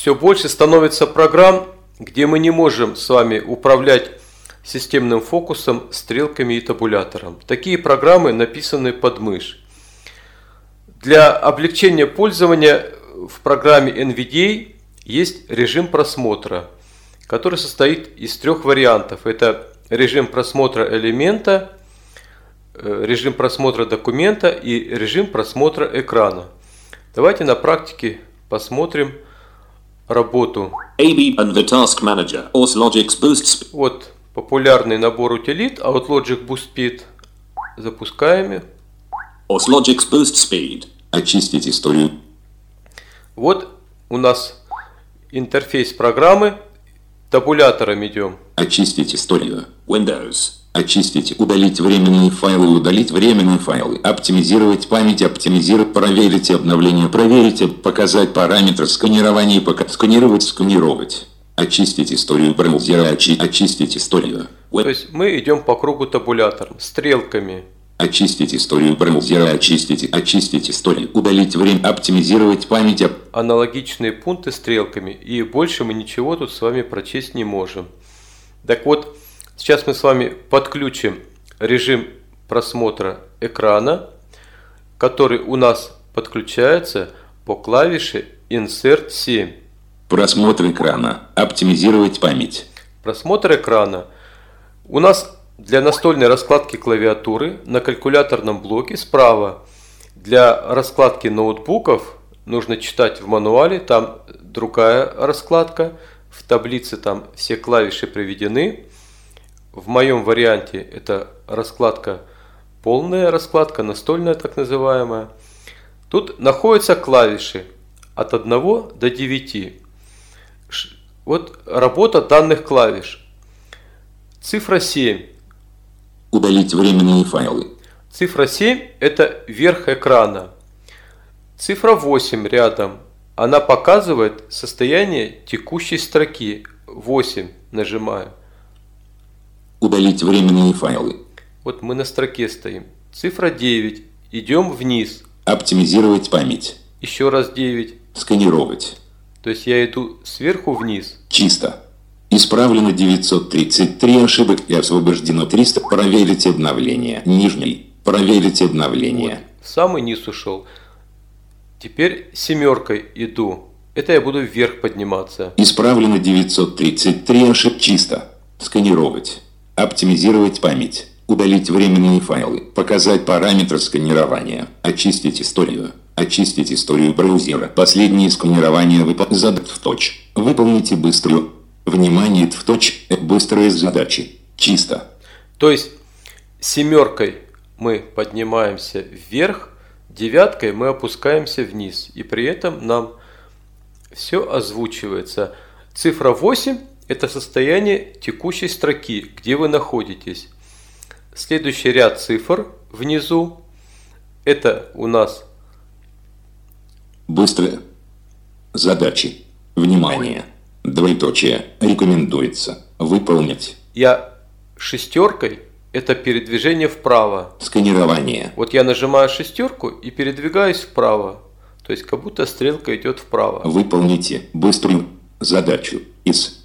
все больше становится программ, где мы не можем с вами управлять системным фокусом, стрелками и табулятором. Такие программы написаны под мышь. Для облегчения пользования в программе NVDA есть режим просмотра, который состоит из трех вариантов. Это режим просмотра элемента, режим просмотра документа и режим просмотра экрана. Давайте на практике посмотрим работу. AB and the Task Manager, OSLogix Boost Speed. Вот популярный набор утилит OSLogix Boost Speed. Запускаем. OSLogix Boost Speed. Очистить историю. Вот у нас интерфейс программы. Табулятором идем. Очистить историю. Windows. Очистить, удалить временные файлы, удалить временные файлы. Оптимизировать память, оптимизировать, проверить обновление, проверить, показать параметры сканирования, сканировать. Очистить историю браузера, очистить историю. То есть мы идем по кругу табулятором, стрелками. Очистить историю браузера, очистить историю, удалить время, оптимизировать память. Аналогичные пункты стрелками, и больше мы ничего тут с вами прочесть не можем. Так вот, сейчас мы с вами подключим режим просмотра экрана, который у нас подключается по клавише Insert 7. Просмотр экрана. Оптимизировать память. Просмотр экрана. У нас для настольной раскладки клавиатуры на калькуляторном блоке справа. Для раскладки ноутбуков нужно читать в мануале, там другая раскладка. В таблице там все клавиши приведены. В моем варианте это раскладка, полная раскладка, настольная так называемая. Тут находятся клавиши от 1 до 9. Вот работа данных клавиш. Цифра 7. Удалить временные файлы. Цифра 7 это верх экрана. Цифра 8 рядом. Она показывает состояние текущей строки. 8 нажимаю. Удалить временные файлы. Вот мы на строке стоим. Цифра 9. Идем вниз. Оптимизировать память. Еще раз 9. Сканировать. То есть я иду сверху вниз. Чисто. Исправлено 933 ошибок и освобождено 300. Проверить обновление. Нижний. Проверить обновление. Вот, в самый низ ушел. Теперь семеркой иду. Это я буду вверх подниматься. Исправлено 933 ошибок. Чисто. Сканировать. Оптимизировать память. Удалить временные файлы. Показать параметры сканирования. Очистить историю. Очистить историю браузера. Последнее сканирование задать в точь. Выполните быструю. Внимание в точь. Быстрые задачи. Чисто. То есть семеркой мы поднимаемся вверх, девяткой мы опускаемся вниз. И при этом нам все озвучивается. Цифра 8 это состояние текущей строки, где вы находитесь. Следующий ряд цифр внизу это у нас быстрые задачи. Внимание. Двоеточие. Рекомендуется. Выполнить. Я шестеркой это передвижение вправо. Сканирование. Вот я нажимаю шестерку и передвигаюсь вправо. То есть как будто стрелка идет вправо. Выполните быструю задачу из.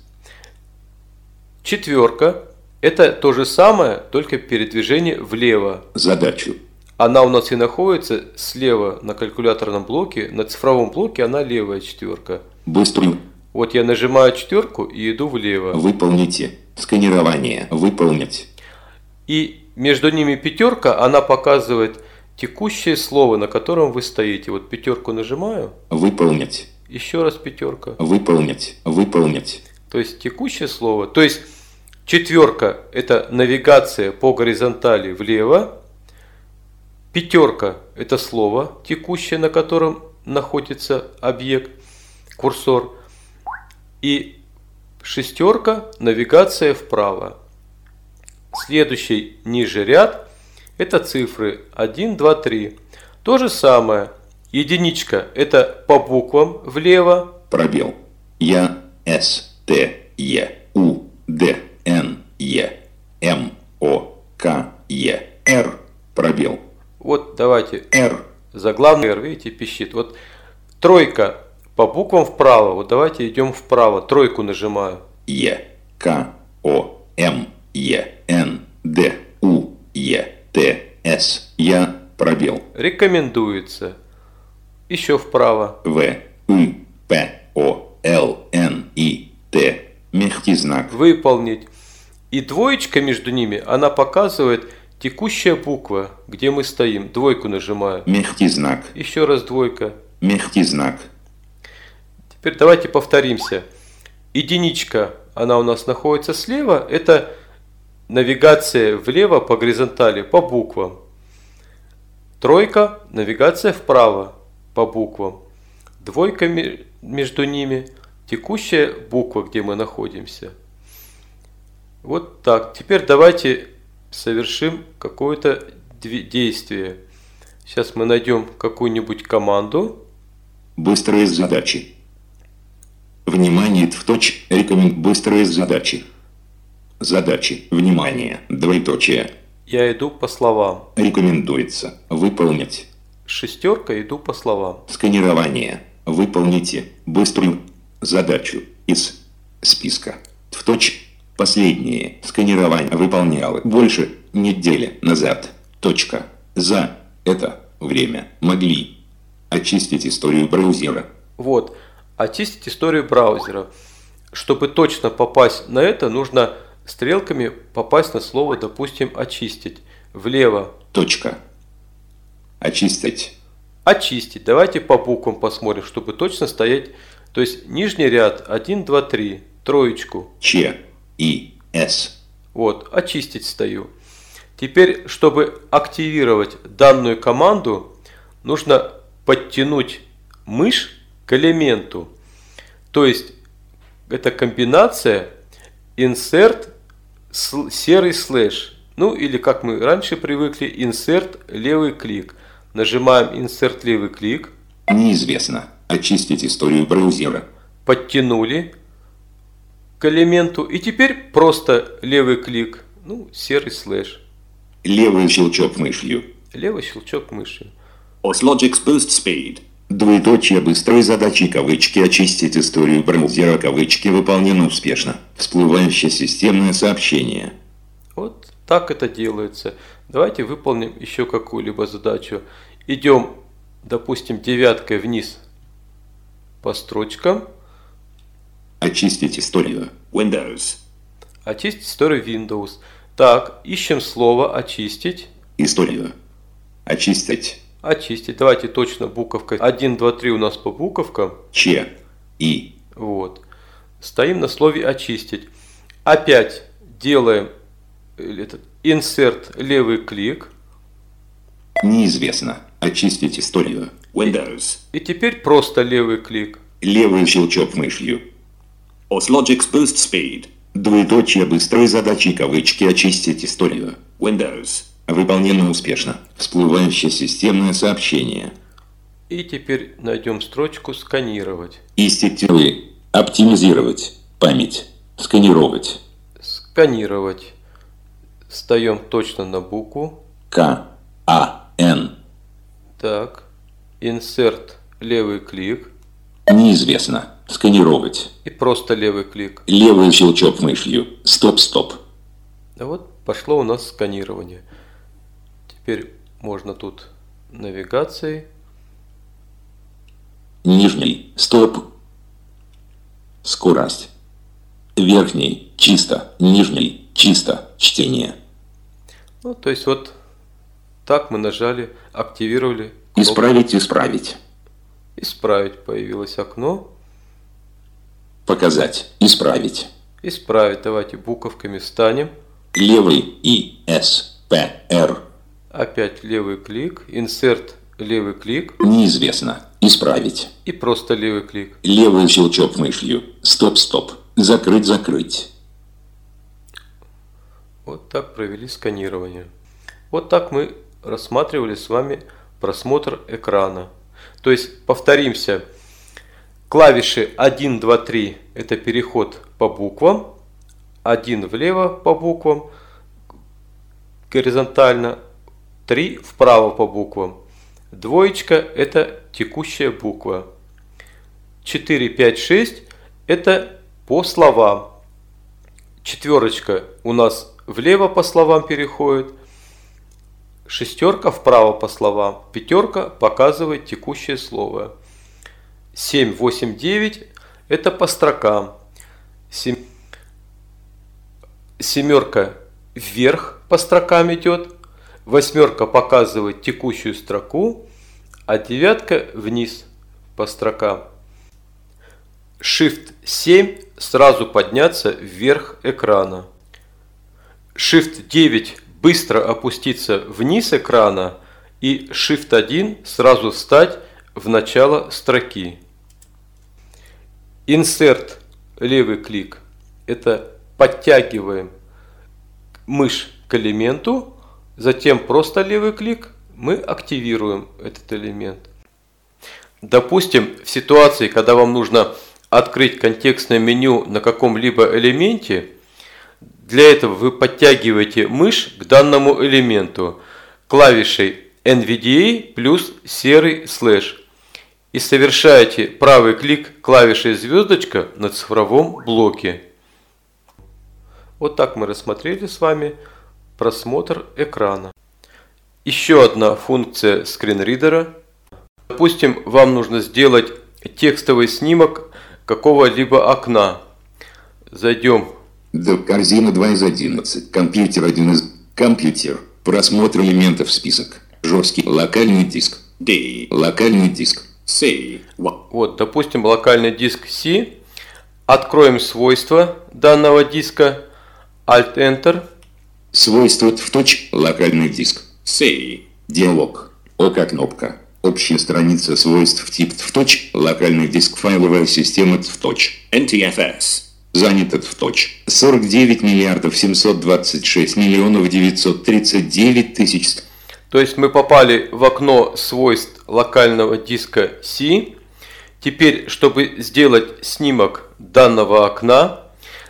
Четверка это то же самое, только передвижение влево. Задачу. Она у нас и находится слева на калькуляторном блоке, на цифровом блоке она левая четверка. Быструю. Вот я нажимаю четверку и иду влево. Выполните сканирование. Выполнить. И между ними пятерка, она показывает текущее слово, на котором вы стоите. Вот пятерку нажимаю. Выполнить. Еще раз пятерка. Выполнить. Выполнить. То есть текущее слово. То есть четверка это навигация по горизонтали влево. Пятерка это слово текущее, на котором находится объект, курсор. И шестерка навигация вправо. Следующий ниже ряд это цифры 1, 2, 3. То же самое. Единичка это по буквам влево. Пробел. Я, С, Т, Е, У, Д, Н, Е, М, О, К, Е, Р. Пробел. Вот давайте Р. заглавный R, видите, пищит. Вот тройка по буквам вправо. Вот давайте идем вправо. Тройку нажимаю. Е, К, О, М, Е, Н, Д, У, Е, Т, С, Я, пробел. Рекомендуется. Еще вправо. В, И, П, О, Л, Н, И, Т, мягкий знак. Выполнить. И двоечка между ними, она показывает текущая буква, где мы стоим. Двойку нажимаю. Мягкий знак. Еще раз двойка. Мягкий знак. Теперь давайте повторимся. Единичка, она у нас находится слева. Это навигация влево по горизонтали, по буквам. Тройка, навигация вправо по буквам. Двойка между ними, текущая буква, где мы находимся. Вот так. Теперь давайте совершим какое-то действие. Сейчас мы найдем какую-нибудь команду. Быстрые задачи. Внимание, быстрые задачи. Задачи. Внимание. Двоеточие. Я иду по словам. Рекомендуется. Выполнить. Шестерка, иду по словам. Сканирование. Выполните быструю задачу из списка. Последнее сканирование выполняло больше недели назад. За это время могли очистить историю браузера. Вот. Очистить историю браузера. Чтобы точно попасть на это, нужно стрелками попасть на слово, допустим, очистить. Влево. Очистить. Очистить. Давайте по буквам посмотрим, чтобы точно стоять. То есть нижний ряд 1, 2, 3. Троечку. Ч, И, С. Вот. Очистить стою. Теперь, чтобы активировать данную команду, нужно подтянуть мышь к элементу. То есть это комбинация insert серый слэш. Ну или как мы раньше привыкли, insert левый клик. Нажимаем insert левый клик. Неизвестно. Очистить историю браузера. Подтянули к элементу. И теперь просто левый клик. Ну, серый слэш. Левый щелчок мышью. Левый щелчок мышью. OSLogix Boost Speed. Двоеточие быстрой задачи кавычки очистить историю браузера кавычки выполнено успешно. Всплывающее системное сообщение. Вот так это делается. Давайте выполним еще какую-либо задачу. Идем, допустим, девяткой вниз по строчкам. Очистить историю. Windows. Очистить историю Windows. Так, ищем слово очистить. Историю. Очистить. Очистить. Давайте точно буковкой. 1, 2, 3 у нас по буковкам. Ч, И. Вот. Стоим на слове очистить. Опять делаем этот insert левый клик. Неизвестно. Очистить историю. Windows. И теперь просто левый клик. Левый щелчок мышью. OSLogix Boost Speed. Двоеточие быстрой задачи кавычки очистить историю. Windows. Выполнено успешно. Всплывающее системное сообщение. И теперь найдем строчку сканировать. Истиктивы. Оптимизировать. Память. Сканировать. Сканировать. Встаем точно на букву. К, А, Н. Так. Insert левый клик. Неизвестно. Сканировать. И просто левый клик. Левый щелчок мышью. Стоп. А вот пошло у нас сканирование. Теперь можно тут навигацией. Нижний. Стоп. Скорость. Верхний. Чисто. Нижний. Чисто. Чтение. Ну, то есть вот так мы нажали, активировали. кнопку. Исправить. Исправить появилось окно. Показать. Исправить. Исправить. Давайте буковками встанем. Левый. И, С, П, Р. Опять левый клик. Insert левый клик. Неизвестно. Исправить. И просто левый клик. Левый щелчок мышью. Стоп. Закрыть. Вот так провели сканирование. Вот так мы рассматривали с вами просмотр экрана. То есть, повторимся, клавиши 1, 2, 3 это переход по буквам, 1 влево по буквам, горизонтально, 3 вправо по буквам. Двоечка это текущая буква. 4, 5, 6 – это по словам. Четверочка у нас влево по словам переходит. Шестерка вправо по словам. Пятерка показывает текущее слово. 7, 8, 9 – это по строкам. Семерка вверх по строкам идет. Восьмерка показывает текущую строку, а девятка вниз по строкам. Shift 7 сразу подняться вверх экрана. Shift 9 быстро опуститься вниз экрана. И Shift 1 сразу встать в начало строки. Insert левый клик – это подтягиваем мышь к элементу. Затем просто левый клик, мы активируем этот элемент. Допустим, в ситуации, когда вам нужно открыть контекстное меню на каком-либо элементе, для этого вы подтягиваете мышь к данному элементу клавишей NVDA плюс серый слэш и совершаете правый клик клавишей звездочка на цифровом блоке. Вот так мы рассмотрели с вами просмотр экрана. Еще одна функция скринридера. Допустим, вам нужно сделать текстовый снимок какого-либо окна. Зайдем. Корзина 2 из 11. Компьютер 1 из. Компьютер. Просмотр элементов список. Жесткий. Локальный диск. D. Локальный диск. C. Вот, допустим, локальный диск C. Откроем свойства данного диска. Alt-Enter. Свойства локальный диск. C. Диалог. ОК кнопка. Общая страница свойств тип локальный диск файловая система NTFS. Занято 49 миллиардов 726 миллионов 939 тысяч. То есть мы попали в окно свойств локального диска C. Теперь, чтобы сделать снимок данного окна,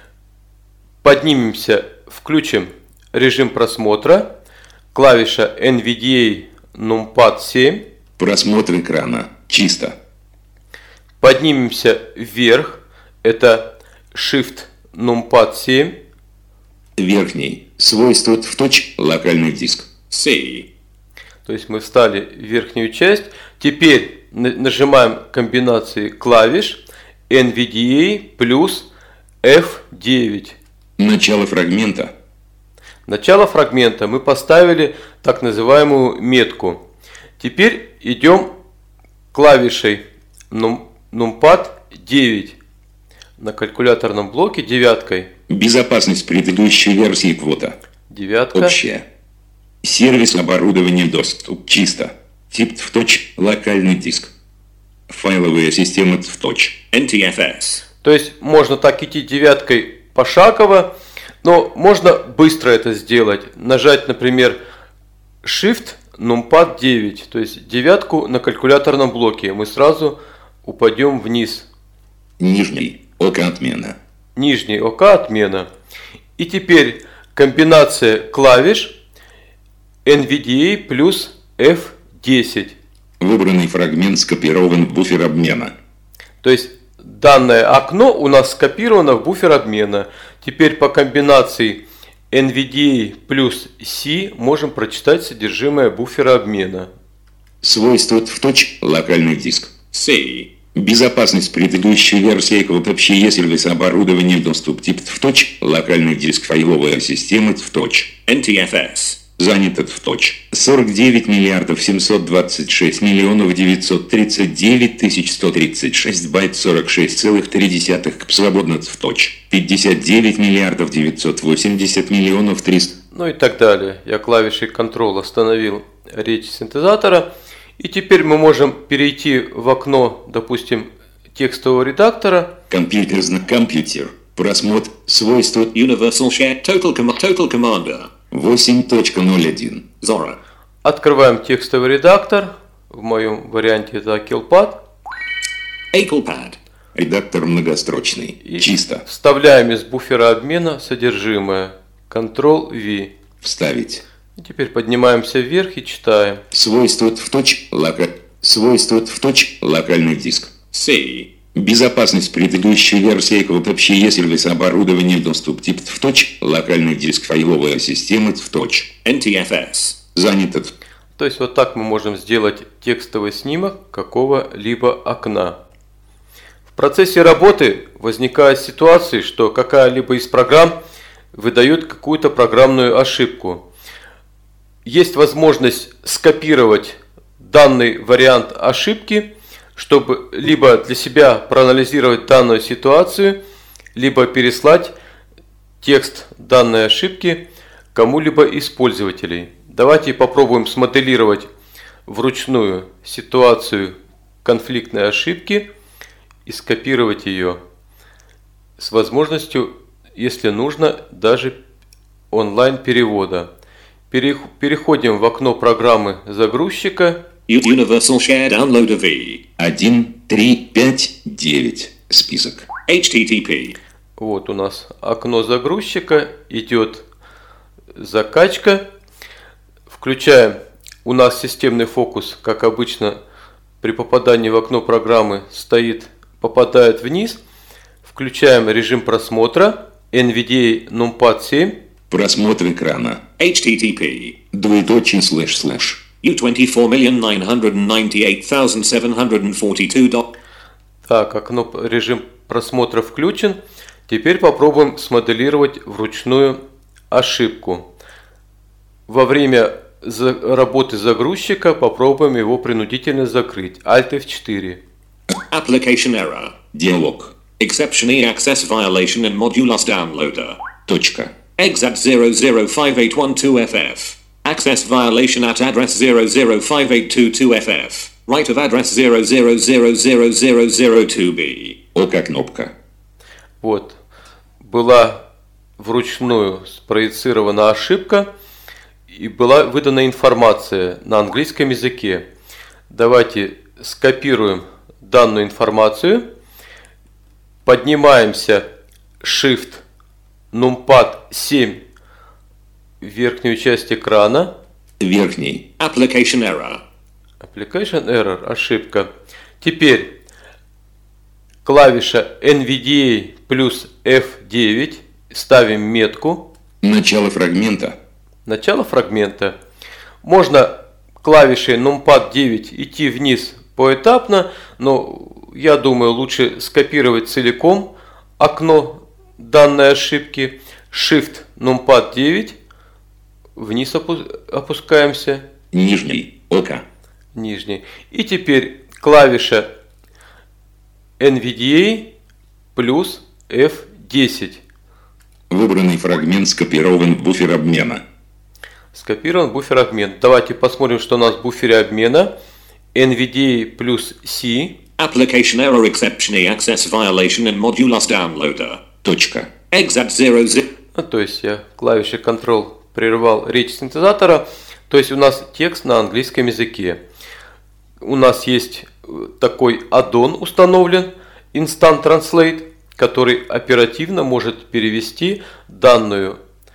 поднимемся, включим режим просмотра, клавиша NVDA numpad 7. Просмотр экрана. Чисто. Поднимемся вверх, это Shift numpad 7. Верхний. Свойства локальный диск. C. То есть мы встали в верхнюю часть. Теперь нажимаем комбинации клавиш NVDA плюс F9. Начало фрагмента. Начало фрагмента мы поставили так называемую метку. Теперь идем клавишей numpad 9 на калькуляторном блоке девяткой. Безопасность предыдущей версии квота. Девятка. Общая. Сервис оборудования доступ. Чисто. Тип локальный диск. Файловая система NTFS. То есть можно так идти девяткой пошагово, но можно быстро это сделать. Нажать, например, Shift numpad 9, то есть девятку на калькуляторном блоке. Мы сразу упадем вниз. Нижний. ОК отмена. Нижний ОК отмена. И теперь комбинация клавиш NVDA плюс F10. Выбранный фрагмент скопирован в буфер обмена. То есть данное окно у нас скопировано в буфер обмена. Теперь по комбинации NVDA плюс C можем прочитать содержимое буфера обмена. Свойства локальный диск. C. Безопасность предыдущей версии квот общее сервис оборудования доступ тип локальный диск файловая система NTFS. Занято 49 миллиардов 726 миллионов 939 тысяч 136 байт 46,3 свободно 59 миллиардов 980 миллионов 300. Ну и так далее. Я клавишей Ctrl остановил речь синтезатора. И теперь мы можем перейти в окно, допустим, текстового редактора. Компьютер. Просмотр. Свойства. Universal Share Total Commander. 8.01. Zora. Открываем текстовый редактор. В моем варианте это Akilpad. Akilpad. Редактор многострочный. И чисто. Вставляем из буфера обмена содержимое. Ctrl-V. Вставить. И теперь поднимаемся вверх и читаем. Свойства локальный диск. C. Безопасность предыдущей версии Cloud сервиса оборудования доступ тип в точ, локальный диск файловая система в точ. NTFS. Занято. То есть вот так мы можем сделать текстовый снимок какого-либо окна. В процессе работы возникают ситуации, что какая-либо из программ выдает какую-то программную ошибку. Есть возможность скопировать данный вариант ошибки, чтобы либо для себя проанализировать данную ситуацию, либо переслать текст данной ошибки кому-либо из пользователей. Давайте попробуем смоделировать вручную ситуацию конфликтной ошибки и скопировать ее с возможностью, если нужно, даже онлайн-перевода. Переходим в окно программы загрузчика. Universal Share Downloader V. 1359. Список. HTTP. Вот у нас окно загрузчика, идет закачка. Включаем. У нас системный фокус, как обычно, при попадании в окно программы попадает вниз. Включаем режим просмотра. NVDA NumPad 7. Просмотр экрана. HTTP. // U24,998,742. Так, режим просмотра включен. Теперь попробуем смоделировать вручную ошибку. Во время работы загрузчика попробуем его принудительно закрыть. Alt F4. Application error. Диалог. Exception access violation in modulus downloader. Точка. Exat 005812FF. Access violation at address 005822FF. Right of address 00000002B. ОК кнопка. Вот. Была вручную спроецирована ошибка и была выдана информация на английском языке. Давайте скопируем данную информацию. Поднимаемся Shift NumPad 7 в верхнюю часть экрана. Верхний. Application error. Application error, ошибка. Теперь клавиша NVDA плюс F9. Ставим метку. Начало фрагмента. Начало фрагмента. Можно клавишей NumPad 9 идти вниз поэтапно, но я думаю, лучше скопировать целиком окно данной ошибки. Shift NumPad 9. Вниз опускаемся. Нижний. ОК. Нижний. И теперь клавиша NVDA плюс F10. Выбранный фрагмент скопирован в буфер обмена. Скопирован буфер обмена. Давайте посмотрим, что у нас в буфере обмена. NVDA плюс C. Application error exception access violation in modulus downloader. Точка. Exat 00. То есть я клавишей Ctrl прервал речь синтезатора. То есть у нас текст на английском языке. У нас есть такой аддон установлен, Instant Translate, который оперативно может перевести данный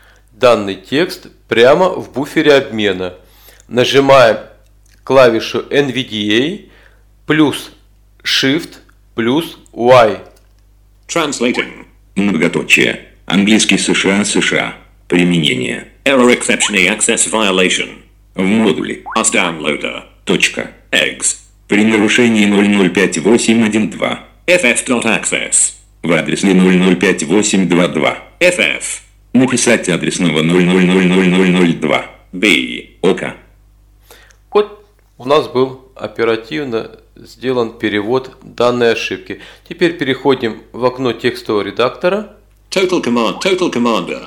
текст прямо в буфере обмена. Нажимаем клавишу NVDA плюс Shift плюс Y. Translating. Многоточие. Английский США, США. Применение. Error exception access violation. В модуле. Us downloader. Точка. Eggs. При нарушении 005812. FF.access. В адресе 005822. FF. Написать адресного 000002. B. ОК. Вот у нас был оперативно сделан перевод данной ошибки. Теперь переходим в окно текстового редактора. Total commander.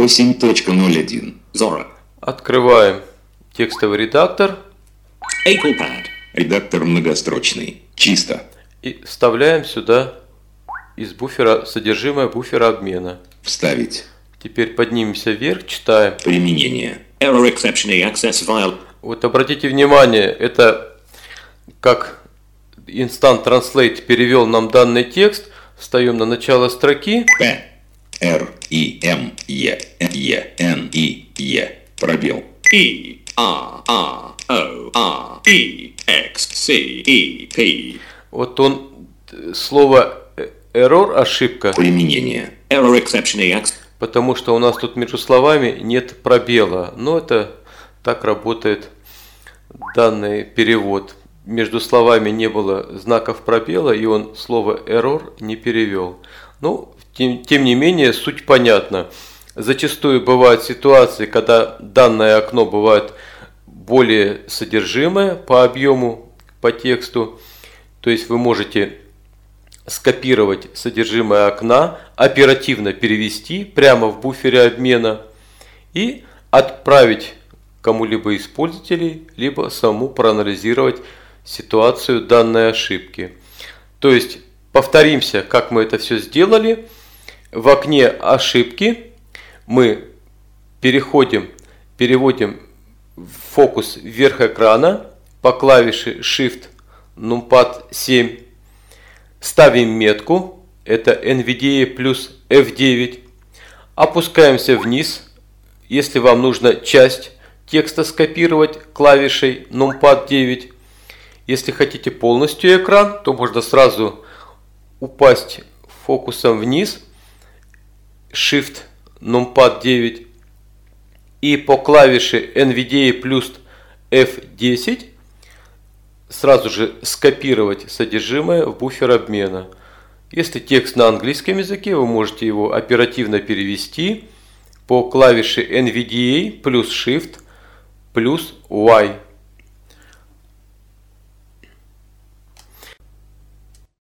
8.01. Zora. Открываем текстовый редактор ApplePad. Редактор многострочный. Чисто. и вставляем сюда из буфера содержимое буфера обмена. Вставить. Теперь поднимемся вверх, читаем. Применение. Error exception access violation. Вот обратите внимание, это как Instant Translate перевел нам данный текст. Встаем на начало строки. П. Р. И. М. Е. Е. Н. И. Е. Пробел. E. R. R. O. R. E. X. C. E. P. Вот он слово error, ошибка, Применение. Error exception EX. потому что у нас тут между словами нет пробела. Но это так работает данный перевод. Между словами не было знаков пробела, и он слово error не перевел. Ну, тем не менее, суть понятна. Зачастую бывают ситуации, когда данное окно бывает более содержимое по объему, по тексту. То есть вы можете скопировать содержимое окна, оперативно перевести прямо в буфере обмена и отправить кому-либо из пользователей, либо самому проанализировать ситуацию данной ошибки. То есть повторимся, как мы это все сделали. В окне ошибки мы переводим фокус вверх экрана по клавише Shift Numpad 7. Ставим метку, это NVDA плюс F9. Опускаемся вниз. Если вам нужно часть текста скопировать клавишей Numpad 9. Если хотите полностью экран, то можно сразу упасть фокусом вниз. Shift Numpad 9. И по клавише NVDA плюс F10 сразу же скопировать содержимое в буфер обмена. Если текст на английском языке, вы можете его оперативно перевести по клавише NVDA плюс Shift плюс Y.